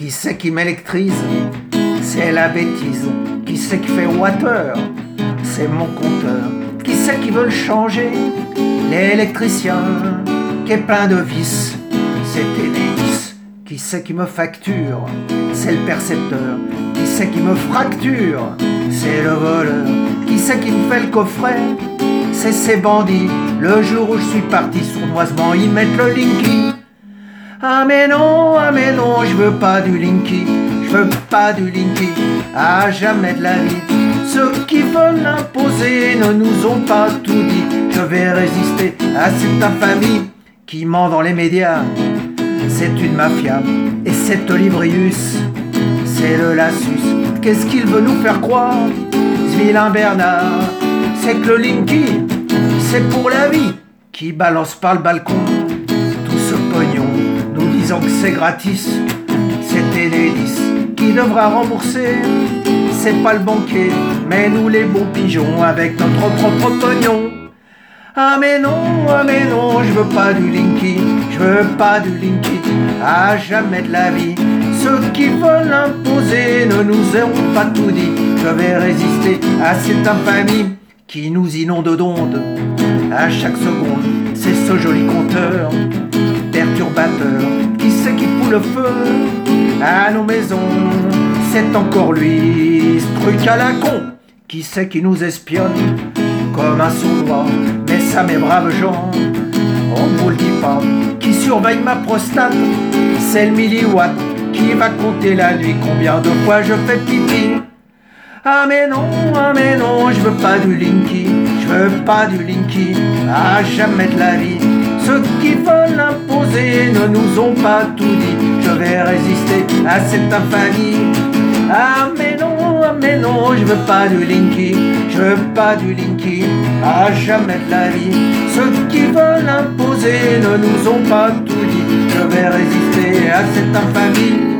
Qui c'est qui m'électrise? C'est la bêtise. Qui c'est qui fait water? C'est mon compteur. Qui c'est qui veut le changer? L'électricien qui est plein de vices. C'est Enedis. Qui c'est qui me facture? C'est le percepteur. Qui c'est qui me fracture? C'est le voleur. Qui c'est qui me fait le coffret? C'est ces bandits. Le jour où je suis parti sournoisement, ils mettent le linky. Ah mais non, je veux pas du linky. Je veux pas du linky, à jamais de la vie. Ceux qui veulent l'imposer ne nous ont pas tout dit. Je vais résister à cette infamie qui ment dans les médias. C'est une mafia, et cet Olibrius, c'est le Lassus. Qu'est-ce qu'il veut nous faire croire, ce vilain Bernard? C'est que le linky, c'est pour la vie, qui balance par le balcon tout ce pognon, nous disant que c'est gratis. C'est Enedis qui devra rembourser. C'est pas le banquier, mais nous les bons pigeons avec notre propre pognon. Ah mais non, je veux pas du linky, je veux pas du linky, à jamais de la vie. Ceux qui veulent imposer ne nous ont pas tout dit. Je vais résister à cette infamie qui nous inonde d'ondes à chaque seconde. C'est ce joli compteur perturbateur. Qui c'est qui fout le feu à nos maisons? C'est encore lui, ce truc à la con. Qui c'est qui nous espionne comme un sournois? Mais ça, mes braves gens, on ne vous le dit pas. Qui surveille ma prostate? C'est le milliwatt qui va compter la nuit combien de fois je fais pipi. Ah mais non, je veux pas du linky, je veux pas du linky, à jamais de la vie. Ceux qui veulent imposer ne nous ont pas tout dit. Je vais résister à cette infamie. Ah mais non, je veux pas du linky, je veux pas du linky, à jamais de la vie. Ceux qui veulent imposer ne nous ont pas tout dit. Je vais résister à cette infamie.